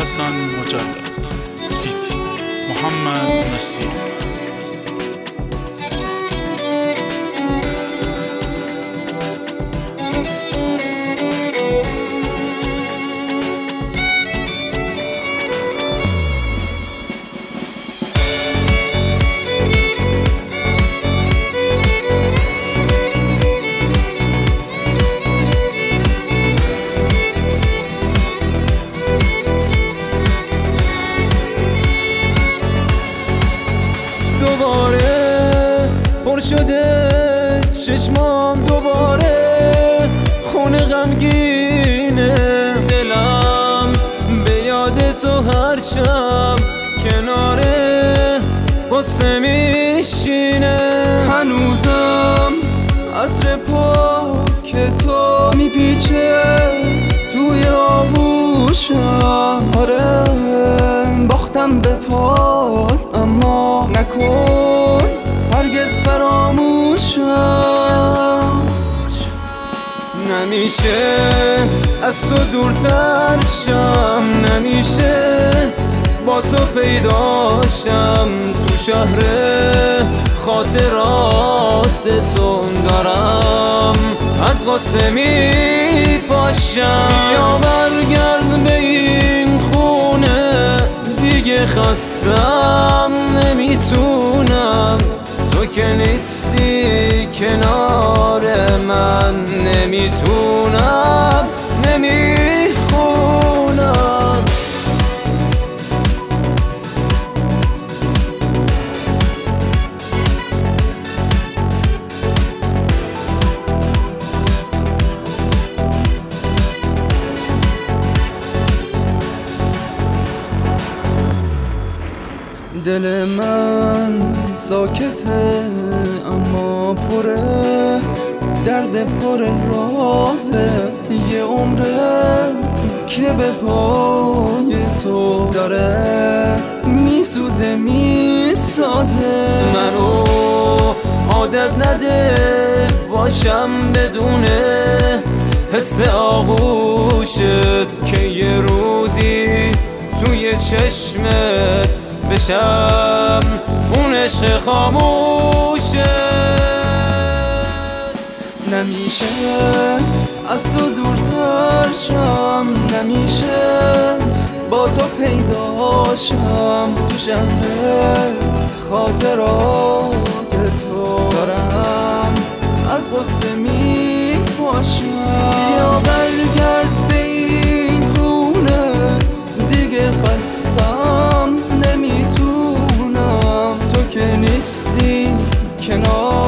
حسن مجلد فیت محمد نصیر. دوباره پر شده چشمام، دوباره خونه غمگینه دلم به یاد تو هر شب کناره قصه میشینه. هنوزم عطر پاک تو میپیچه توی آغوشم. آره باختم به پات اما نکن هرگز فراموشم. نمیشه از تو دورتر شم، نمیشه با تو پیداشم. تو شهر خاطرات تو دارم از غصه میپاشم. یا برگرد به این خونه دیگه خستم نمیتونم، تو که نیستی کنار من نمیتونم نمیخونم. دل من ساکته اما پره درد پر رازه. یه عمره که به پای تو داره میسوزه میسازه. منو عادت نده باشم بدون حس آغوشت که یه روزی توی چشمت بشم اون عشق خاموشه. نمیشه از تو دورتر شم، نمیشه با تو پیداشم. تو شهر خاطرات تو دارم از غصه میپاشم. یا برگرد به این خونه دیگه خستم نمیتونم، تو که نیستی کنار